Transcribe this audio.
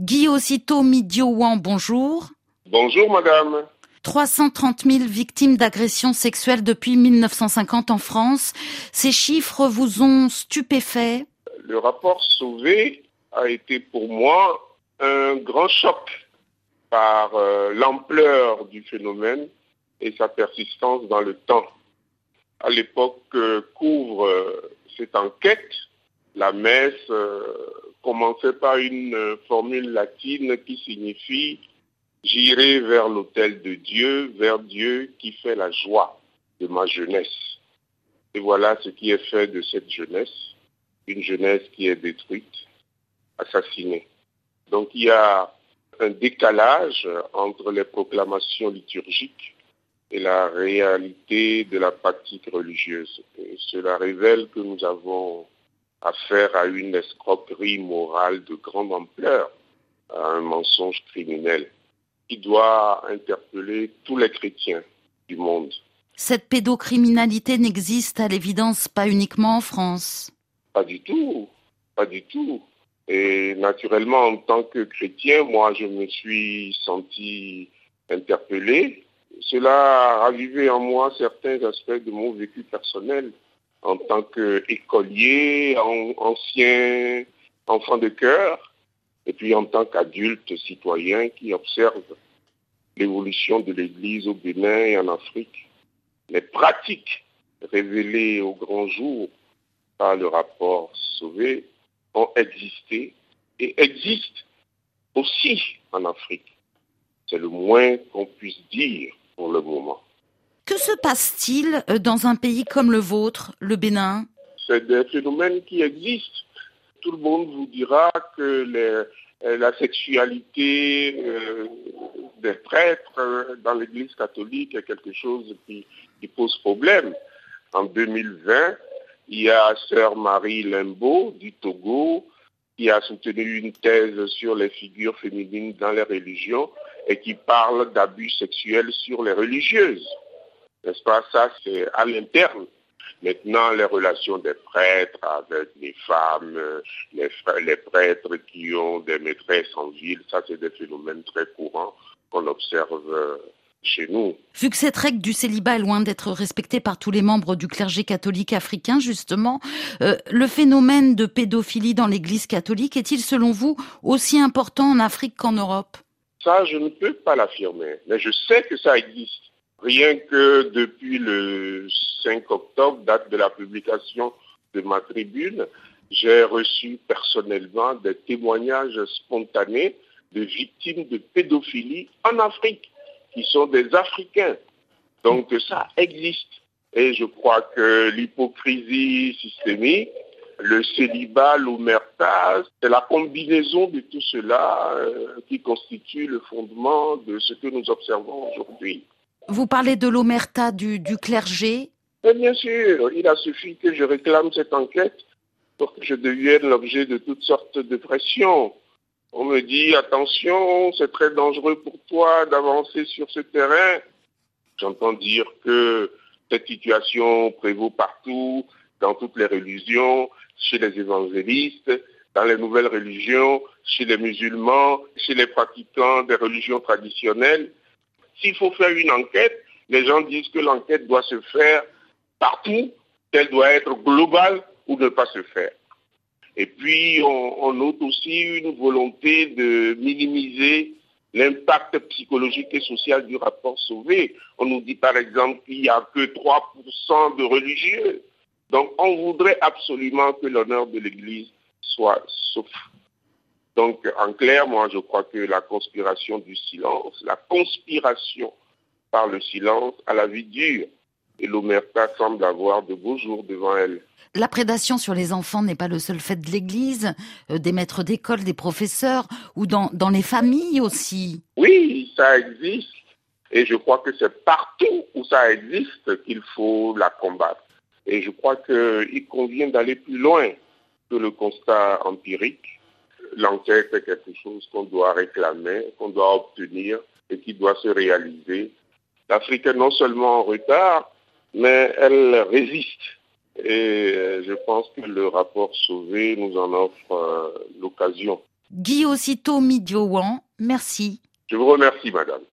Guy Osito Midiowan, bonjour. Bonjour madame. 330 000 victimes d'agressions sexuelles depuis 1950 en France. Ces chiffres vous ont stupéfait? Le rapport Sauvé a été pour moi un grand choc par l'ampleur du phénomène et sa persistance dans le temps. À l'époque qu'ouvre cette enquête, la messe commençait par une formule latine qui signifie « J'irai vers l'autel de Dieu, vers Dieu qui fait la joie de ma jeunesse ». Et voilà ce qui est fait de cette jeunesse, une jeunesse qui est détruite, assassinée. Donc il y a un décalage entre les proclamations liturgiques et la réalité de la pratique religieuse. Et cela révèle que nous avons affaire à une escroquerie morale de grande ampleur, à un mensonge criminel qui doit interpeller tous les chrétiens du monde. Cette pédocriminalité n'existe à l'évidence pas uniquement en France. Pas du tout, pas du tout. Et naturellement, en tant que chrétien, moi, je me suis senti interpellé. Cela a ravivé en moi certains aspects de mon vécu personnel en tant qu'écolier, ancien enfant de cœur, et puis en tant qu'adulte citoyen qui observe l'évolution de l'Église au Bénin et en Afrique. Les pratiques révélées au grand jour par le rapport Sauvé ont existé et existent aussi en Afrique. C'est le moins qu'on puisse dire pour le moment. Que se passe-t-il dans un pays comme le vôtre, le Bénin? C'est des phénomènes qui existent. Tout le monde vous dira que la sexualité des prêtres dans l'Église catholique est quelque chose qui pose problème. En 2020, il y a Sœur Marie Limbaud du Togo qui a soutenu une thèse sur les figures féminines dans les religions et qui parle d'abus sexuels sur les religieuses. N'est-ce pas? Ça, c'est à l'interne. Maintenant, les relations des prêtres avec les femmes, les prêtres qui ont des maîtresses en ville, ça, c'est des phénomènes très courants qu'on observe chez nous. Vu que cette règle du célibat est loin d'être respectée par tous les membres du clergé catholique africain, justement, le phénomène de pédophilie dans l'Église catholique est-il, selon vous, aussi important en Afrique qu'en Europe? Ça, je ne peux pas l'affirmer, mais je sais que ça existe. Rien que depuis le 5 octobre, date de la publication de ma tribune, j'ai reçu personnellement des témoignages spontanés de victimes de pédophilie en Afrique, qui sont des Africains. Donc ça existe. Et je crois que l'hypocrisie systémique, le célibat, l'omerta, c'est la combinaison de tout cela qui constitue le fondement de ce que nous observons aujourd'hui. Vous parlez de l'omerta du clergé? Et bien sûr, il a suffi que je réclame cette enquête pour que je devienne l'objet de toutes sortes de pressions. On me dit, attention, c'est très dangereux pour toi d'avancer sur ce terrain. J'entends dire que cette situation prévaut partout, dans toutes les religions, chez les évangélistes, dans les nouvelles religions, chez les musulmans, chez les pratiquants des religions traditionnelles. S'il faut faire une enquête, les gens disent que l'enquête doit se faire partout, qu'elle doit être globale ou ne pas se faire. Et puis, on note aussi une volonté de minimiser l'impact psychologique et social du rapport Sauvé. On nous dit par exemple qu'il n'y a que 3% de religieux. Donc, on voudrait absolument que l'honneur de l'Église soit sauf. Donc, en clair, moi, je crois que la conspiration du silence, la conspiration par le silence à la vie dure, et l'omerta semble avoir de beaux jours devant elle. La prédation sur les enfants n'est pas le seul fait de l'Église, des maîtres d'école, des professeurs, ou dans les familles aussi. Oui, ça existe. Et je crois que c'est partout où ça existe qu'il faut la combattre. Et je crois qu'il convient d'aller plus loin que le constat empirique. L'enquête est quelque chose qu'on doit réclamer, qu'on doit obtenir et qui doit se réaliser. L'Afrique est non seulement en retard, mais elle résiste. Et je pense que le rapport Sauvé nous en offre l'occasion. Guy Osito Midiowan, merci. Je vous remercie, madame.